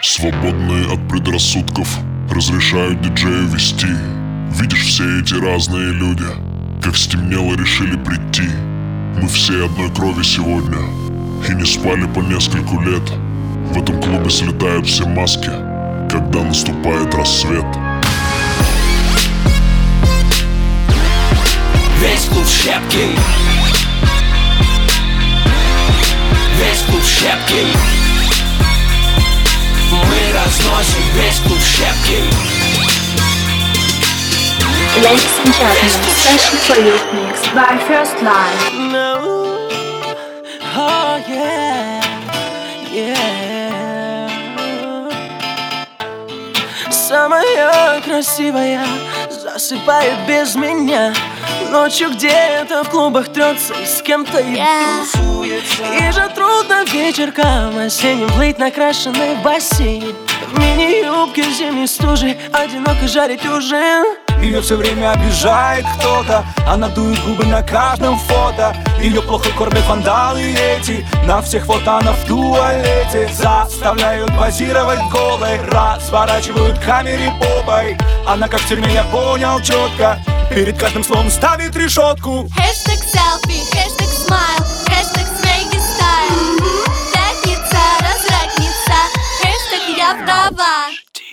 Свободные от предрассудков разрешают диджею вести. Видишь, все эти разные люди, как стемнело, решили прийти. Мы все одной крови сегодня и не спали по нескольку лет. В этом клубе слетают все маски, когда наступает рассвет. Весь клуб в щепки. Весь клуб в щепки. Мы разносим весь клуб в щепки. Ladies and gentlemen, especially for you, mixed by First Line. No. Oh yeah, yeah. Самая красивая засыпает без меня. Ночью где-то в клубах трется и с кем-то тусуется. И же трудно вечерком осенним плыть накрашенный бассейн. В мини-юбке зимней стужи одиноко жарить ужин. Ее все время обижает кто-то, она дует губы на каждом фото. Ее плохо кормят вандалы эти, на всех фото она в туалете. Заставляют позировать голой, разворачивают камере попой. Она как в тюрьме, я понял четко, перед каждым словом ставит решетку. Хэштег селфи, хэштег смайл, хэштег свеги стайл. Пятница, развратница, хэштег я вдова.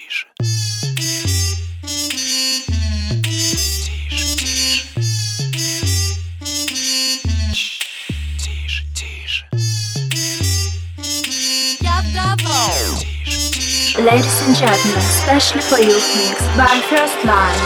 Ladies and gentlemen, especially for you, mixed by First Line.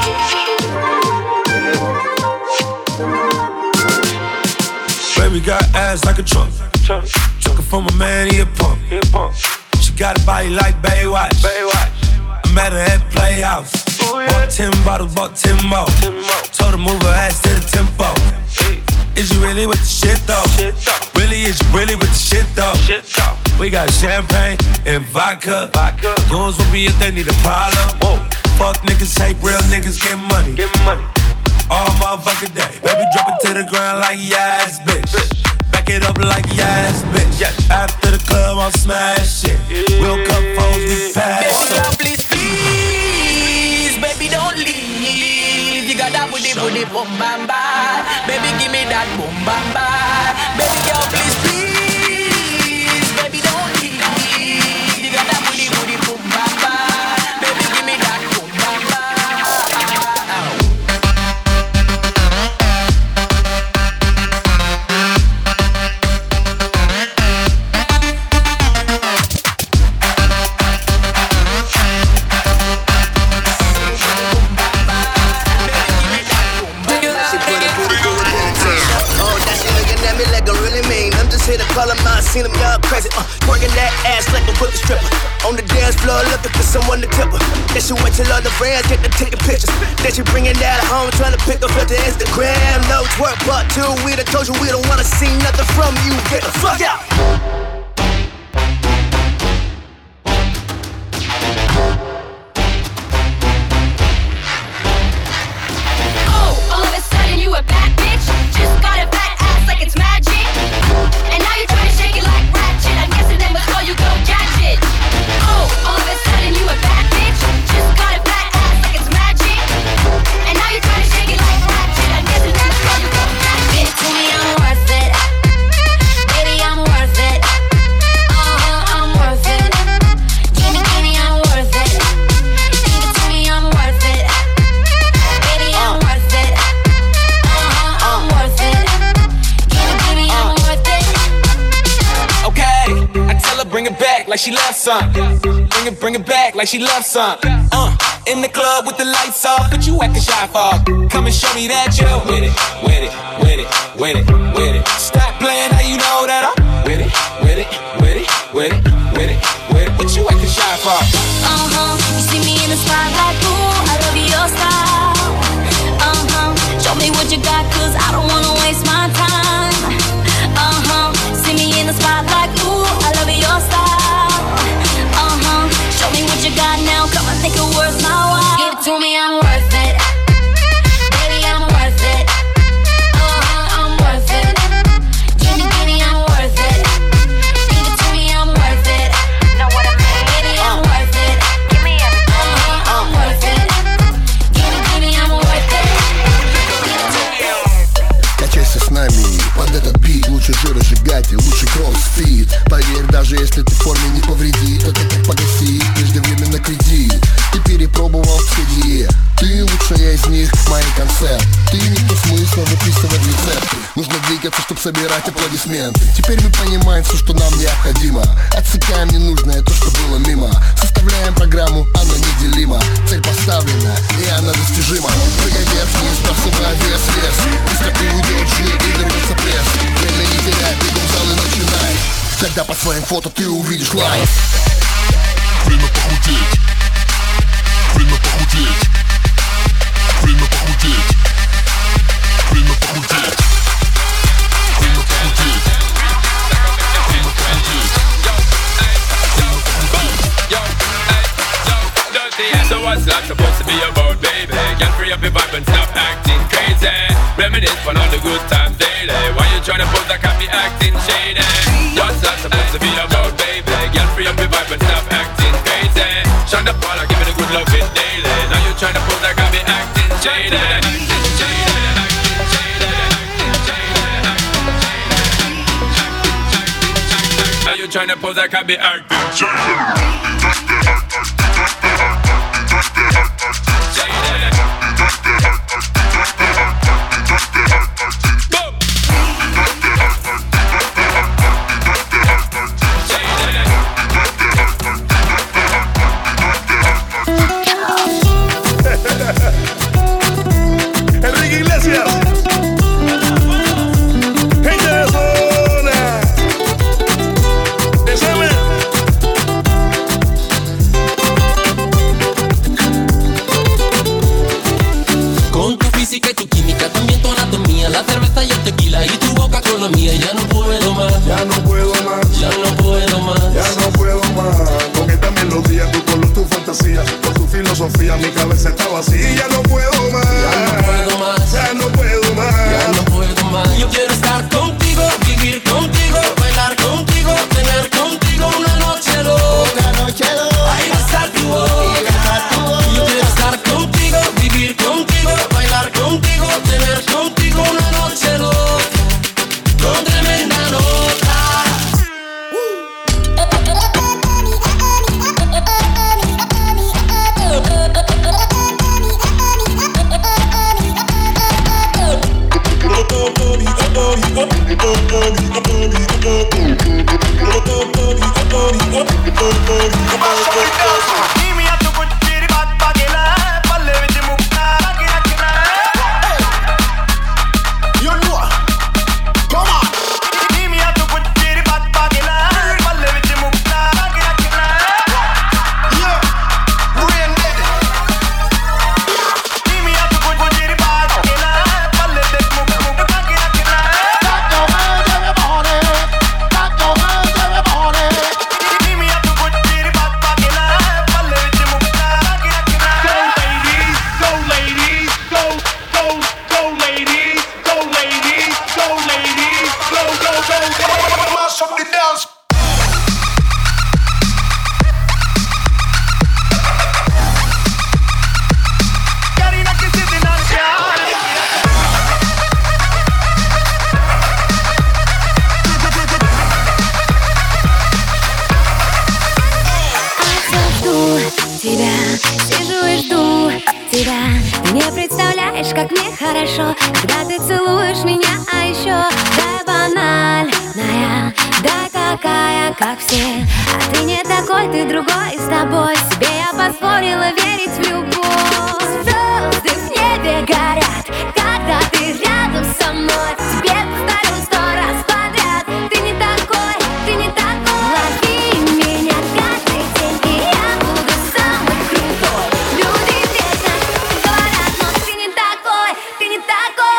Baby got ass like a trunk. Took her from a man, he a punk. She got a body like Baywatch. I met her at Playhouse. Bought 10 bottles, bought 10 more. Told her move her ass to the tempo. Is you really with the shit though? Really, is you really with the shit though? We got champagne and vodka. Goons will be if they need a problem. Fuck niggas, hate real niggas, get money. All motherfucking day. Baby, drop it to the ground like yes, bitch. Back it up like yes, bitch. After the club, I'll smash it. We'll cup phones, we pass. Baby, girl, please, baby, don't leave. You got that booty, boom, bam, bam. Baby, give me that boom, bam, bam. Baby, girl, please, baby, don't leave. You got that booty, boom, bam, bam. Baby, give me that boom, bam, bam. Hit a call him out, seen him, y'all crazy. Working that ass like a whipping stripper. On the dance floor, looking for someone to tip her. Then she went to all the friends, get to taking pictures. Then she bringing that home, trying to pick up her to Instagram. No twerk part 2, we done told you we don't wanna see nothing from you. Get the fuck out. Like she loves some. Bring it back like she loves some. In the club with the lights off, but you acting shy for. Come and show me that you're with it, with it, with it, with it, with it. Stop playing, how you know that I'm with it, with it, with it, with it, with it, with it. What you acting shy for? You see me in the spotlight, ooh, I love your style. Show me what you got, cause I don't wanna waste my time. See me in the spotlight, ooh, I love your style. Show me what you got now, come on, think it worth my while. Give it to me, I'm worth it. Baby, I'm worth it. I'm worth it. Give me, I'm worth it. Give it to me, I'm worth it. болит. Поверь, даже если ты в форме не повредит, это как погасить преждевременно кредит. Ты перепробовал все диет, ты лучшая из них, мои концерты. Ты никто смысла выписывать рецепты. Нужно двигаться, чтобы собирать аплодисменты. Теперь мы понимаем все, что нам необходимо. Отсекаем ненужное, то, что было мимо. Составляем программу, она неделима. Цель поставлена, и она достижима. Прыгай вверх-вниз, бросай вес. Быстро уйдет жир и вернется пресс. Время не теряй, бегом в зал и начинай. Тогда по своим фото ты увидишь лайк. Время похудеть. Время похудеть. Время похудеть. Время похудеть. Время похудеть. Время pохудеть. So what's life supposed to be about, baby? Get free up your vibe and stop acting crazy. Reminisce on all the good times daily. Why you tryna pose like I be acting shady? What's life supposed to be about, baby? Get free up your vibe and stop acting crazy. Shonda Paula, give me the good loving daily. Now you tryna pose like I be acting shady. Now you tryna pose like I be acting shady. Enrique Iglesias, gente de zona, SM. Con tu física y tu química, también tu anatomía, la cerveza y el tequila y tu boca con la mía. Ya no puedo más, Ya no puedo más, ya no puedo más. ya no puedo más. Con esta melodía, tu color, tu fantasía, con tu filosofía, mi cabeza está vacía. Y ya no puedo más, Ya no puedo más, ya no puedo más. ya no puedo más. Yo quiero estar contigo, vivir contigo, bailar contigo, tener contigo una noche loca. Ahí va a estar tu boca. Yo quiero estar contigo, vivir contigo, bailar contigo, tener contigo una noche loca. Con tremenda nota. Не представляешь, как мне хорошо, когда ты целуешь меня, а еще дай банальная, дай такая, как все. А ты не такой, ты другой, с тобой себе я позволила верить в любовь. Звезды в небе горят, когда ты рядом со мной. Тебе повторю 100 раз подряд, ты не такой, ты не такой. Лови меня каждый день, и я буду самый крутой. Люди вечно говорят, но ты не такой, ты не такой.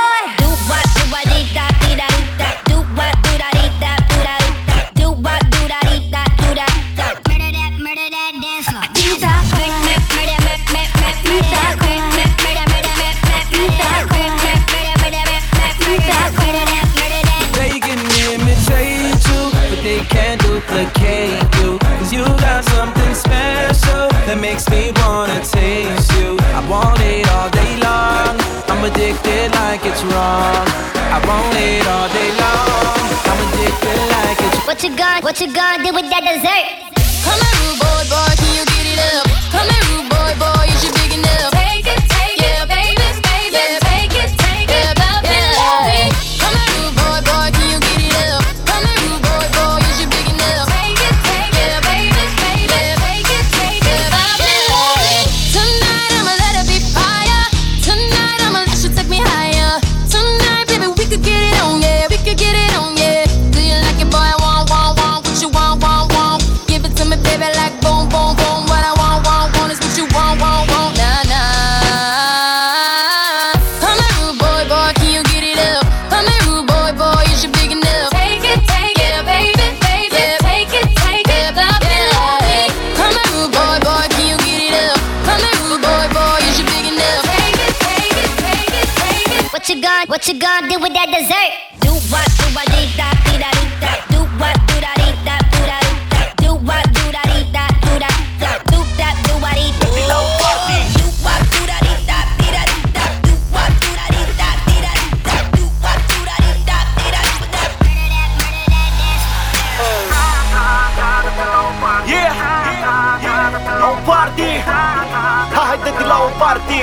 They can imitate you, but they can't duplicate you. 'Cause you got something special that makes me wanna taste you. I want it all day long, I'm addicted like it's wrong. I want it all day long, I'm addicted like it's What you gonna do with that dessert? Come here, rude boy, boy, can you get it up? Come here, rude boy, boy, is you big enough? Take it, yeah, baby, baby, yeah, take it, yeah, love it, love it. Come here, rude boy, boy, can you get it up? Come here, rude boy, boy, is you big enough? Take it, yeah, baby, baby, yeah, take it, yeah, love it, love it. Tonight I'ma let it be fire. Tonight I'ma let you take me higher. Tonight, baby, we could get it on, yeah, we could get it on, yeah. Do you like it, boy? I want, what you want, give it to me, baby, like boom, boom, boom. What I want is what you want, nah, nah. Come here, rude boy, boy, can you get it up? Come here, rude boy, boy, is you big enough? Take it, yeah, baby, baby, yeah, take it, yeah, love it, love it. Come here, rude boy, boy, can you get it up? Come here, rude boy, boy, is you big enough? Take it. What you gonna do with that dessert? Do what, do what, dee da, dee da, dee da. Do what, do da, dee da, do da, dee da. Do what, do da, dee da, do da, da. Do that, do what, dee da. Do what, do da, dee da, dee da, dee da. Do what, do da, dee da, dee da, dee da. Do what, do da, dee da, dee da, dee da. Yeah, low party. Haide la o party.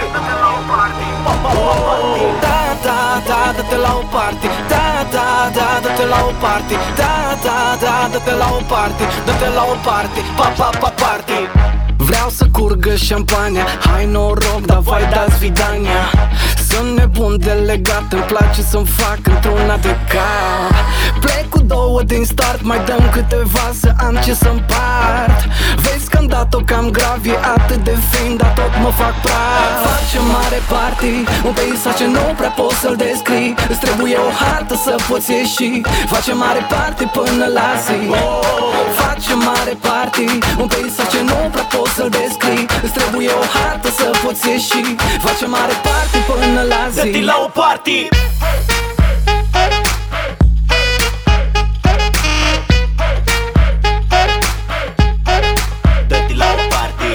Date la o party. Date la o party. Date la o party. Date la o party. Party. Vreau să curgă șampania. Hai noroc, davai, dați vidania. Sunt nebun de legat, îmi place să-mi fac într-una de cap. Plec cu două din start, mai dăm câteva să am ce să împart. Vezi că-mi dat-o cam grav, e atât de fin, dar tot mă fac praf. Facem mare party, un peisaj ce nu prea poți să-l descrii. Îți trebuie o hartă să poți ieși. Facem mare party până la zi. Facem mare party, un peisaj ce nu prea poți să-l descrii. Îți trebuie o hartă să poți ieși. Facem mare party până la zi. Dă-ti la o party. Dă-ti la o party.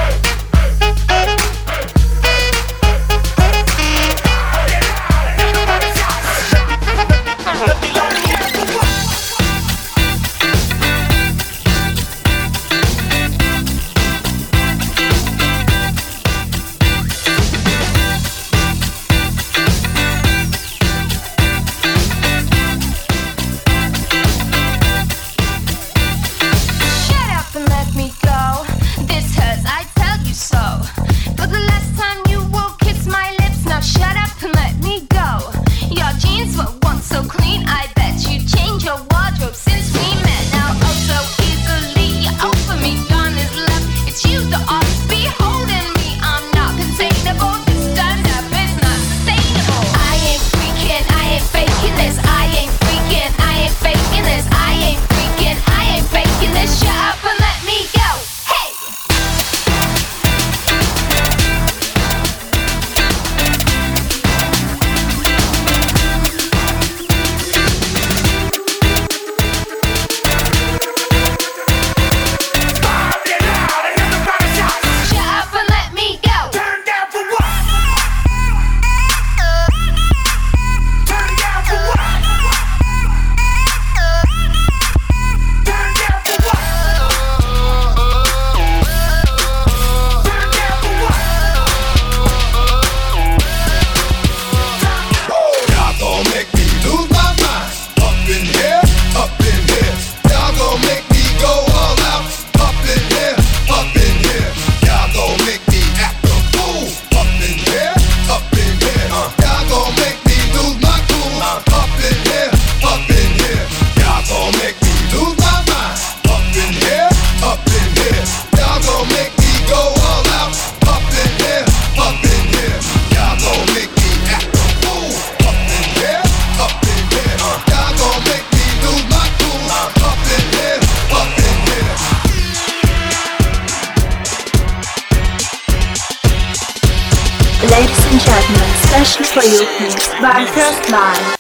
Ladies and gentlemen, special for you mixed by First Live.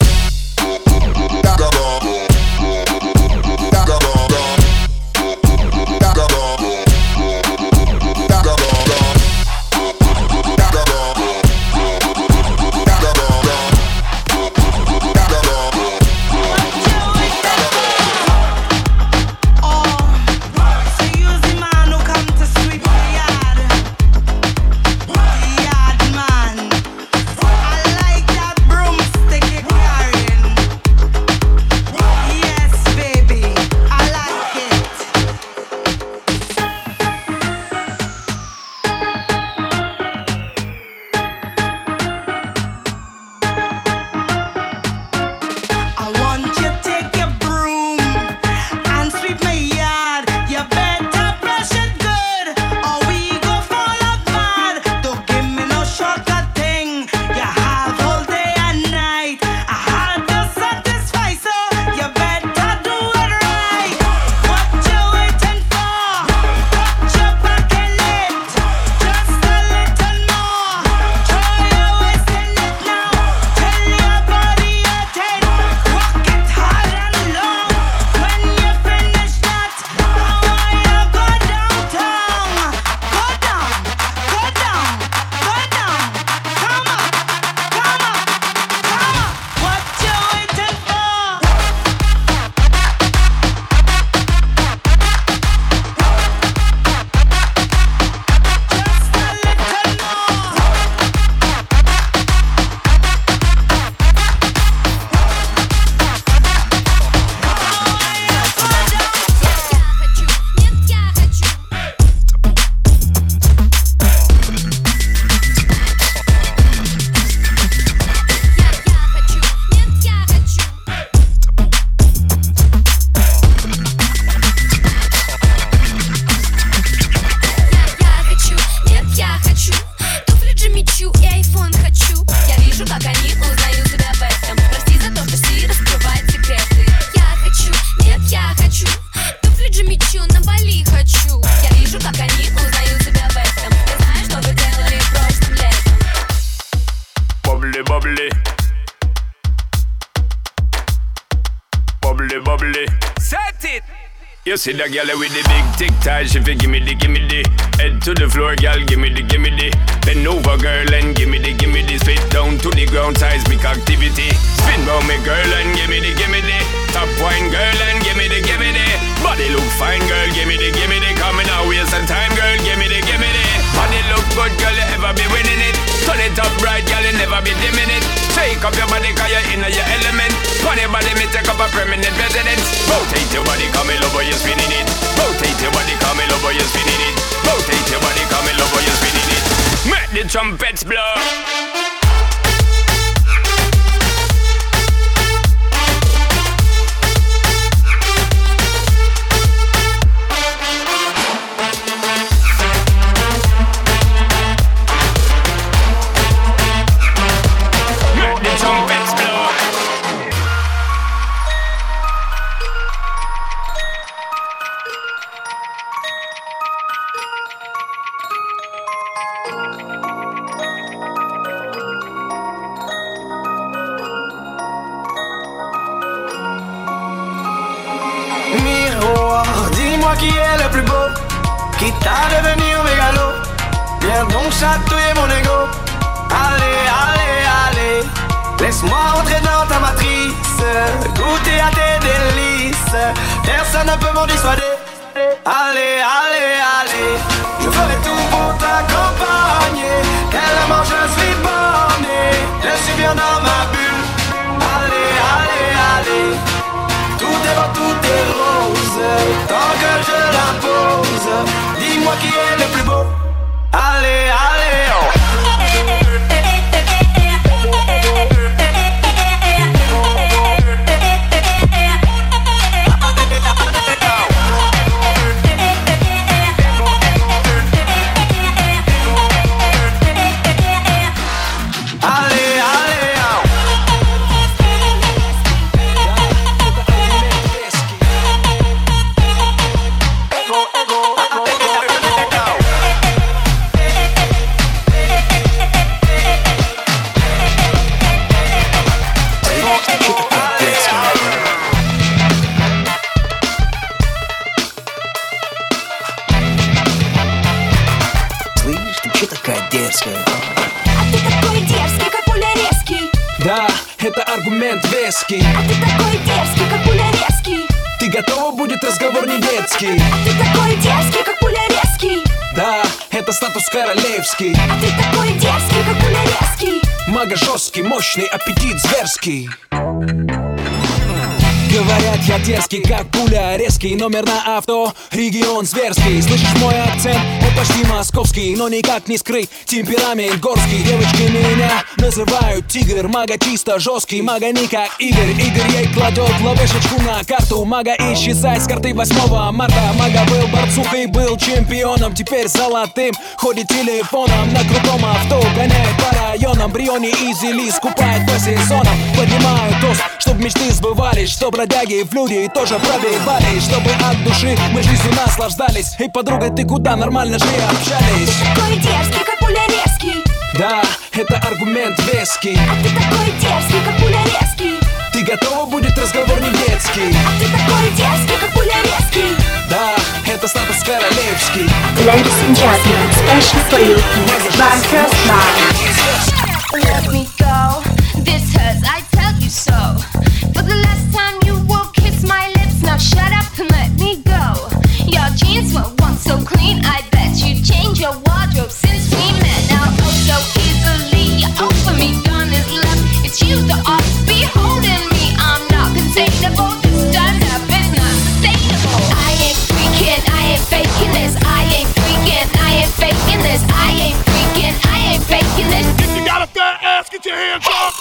You see the girl with the big tic tac, she fi gimme the. Head to the floor, girl, gimme the. Bend over, girl, and gimme the. Spit down to the ground, seismic activity. Spin round me, girl, and gimme the. Top wine, girl, and gimme the. Body look fine, girl, gimme the. Coming out, waste some time, girl, gimme the. Body look good, girl, you ever be winning it. Turn it up right, girl, you never be dimming it. Shake up your body, cause you're in your element. Funny body, me take up a permanent residence. Rotate your body, come in over, you're spinning it. Rotate your body, come in over, you're spinning it. Rotate your body, come in over, you're spinning it. Make the trumpets blow. Qui est le plus beau, qui t'a devenu mégalo. Viens donc chatouiller mon ego. Allez, allez, allez, laisse-moi entrer dans ta matrice, goûter à tes délices. Personne ne peut m'en dissuader. Allez, allez, allez, je ferai tout pour t'accompagner. Tellement je suis borné, je suis bien dans ma bulle. Allez, allez, allez, tout est beau, tout est rose, tant que je l'impose. Dis-moi qui est le plus beau. Allez, allez, oh. Аргумент веский. А ты такой дерзкий, как пуля резкий. Ты готова, будет разговор не детский. А ты такой дерзкий, как пуля резкий. Да, это статус королевский. А ты такой дерзкий, как пуля резкий. Мага жесткий, мощный, аппетит зверский. Говорят, я дерзкий, как пуля, резкий. Номер на авто, регион зверский. Слышишь мой акцент? Он почти московский, но никак не скрыть темперамент горский. Девочки меня называют тигр. Мага чисто жесткий, мага не как Игорь. Игорь ей кладет ловешечку на карту. Мага исчезает с карты 8 марта. Мага был борцухой, был чемпионом, теперь золотым. Ходит телефоном на крутом авто, гоняет по районам. Бриони и Зели скупает по сезонам. Поднимают тост, чтоб мечты сбывались, чтоб бродяги в люди тоже пробивались, чтобы от души мы жизнью наслаждались. Эй, подруга, ты куда? Нормально же общались. Ты такой дерзкий, как пуля резкий. Да, это аргумент веский. А ты такой дерзкий, как пуля резкий. Ты готова, будет разговор не детский. А ты такой дерзкий, как пуля резкий. Да, это статус королевский. Ladies and gentlemen, special for you, mixed by First Love. Let me go, this hurts, I tell you so. For the last time you will kiss my lips, now shut up and let me go. Your jeans were once so clean, I bet you changed your wardrobe since we met. Now oh so easily, you offer me done is left. It's you that ought to be holding me, I'm not containable. This doesn't happen, not sustainable. I ain't freaking, I ain't faking this. I ain't freaking, I ain't faking this. I ain't freaking, I ain't faking this. If you got a fat ass, get your hands up.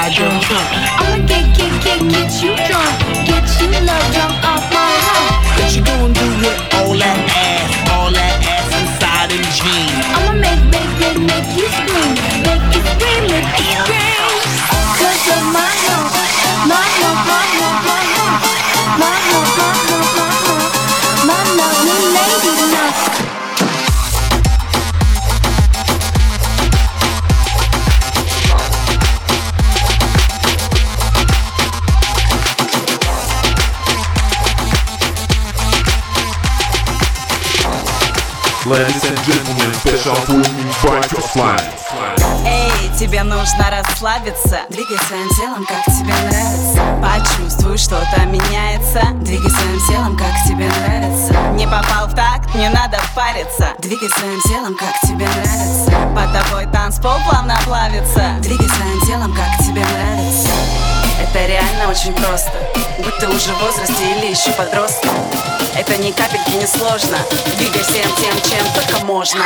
ride drunk. I'ma get you drunk, get you love drunk off my heart. What you gonna do with all that ass inside them jeans? I'ma make you scream, make you scream, make you scream. 'Cause you're my love, my love, my love, my love, my love, my love, my love, my lovely lady love. Ladies and gentlemen, special for you, Breakfast Line. Эй, тебе нужно расслабиться. Двигай своим телом, как тебе нравится. Почувствуй, что-то меняется. Двигай своим телом, как тебе нравится. Не попал в такт, не надо париться. Двигай своим телом, как тебе нравится. Под тобой танцпол плавно плавится. Двигай своим телом, как тебе нравится. Это реально очень просто. Будь ты уже в возрасте или еще подросток. Это ни капельки не сложно. Двигай всем тем, чем только можно.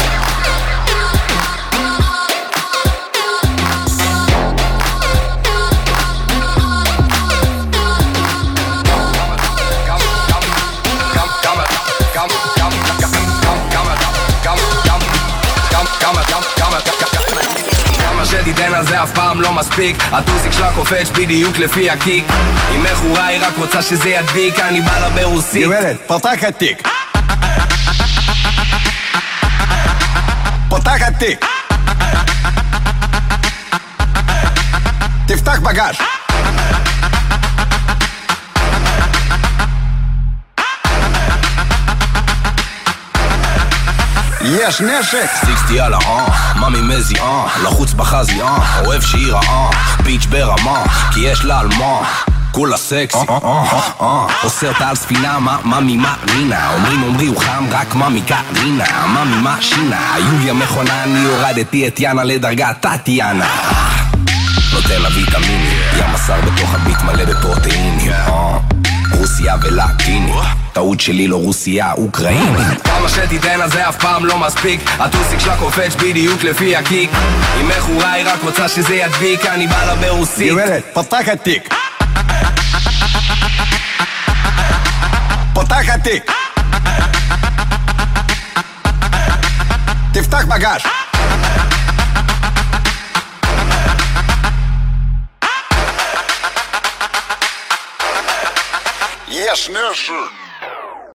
שתיתן על זה אף פעם לא מספיק. הטוסיק שלה קופץ בדיוק לפי הקיק. אם מכורה היא רק רוצה שזה ידביק. אני בא לה ברוסית. גברת, פתח התיק. פתח התיק. תפתח בגז. יש נשק. 60 על ממי מזי לחוץ בחזי אוהב שהיא רעה ביץ' ברמה כי יש לה על מה כולה סקסי עושה אותה על ספינה ממי מרינה אומרים הוא חם רק ממי קרינה ממי משינה יוליה מכונה אני הורדתי את יאנה לדרגת טטיאנה נותן לה ויטמינים ים בשר בתוך הביט מלא בפרוטאינים רוסיה ולטיני טעות שלי לא רוסיה, אוקראינית. כמה שתיתן על זה אף פעם לא מספיק. הטוסיק שלה קופץ בדיוק לפי הקיק. אם מכורה היא רק רוצה שזה ידביק. אני בא לה ברוסית. גברת, פתח התיק. פתח התיק. תפתח בגז. יש נשק.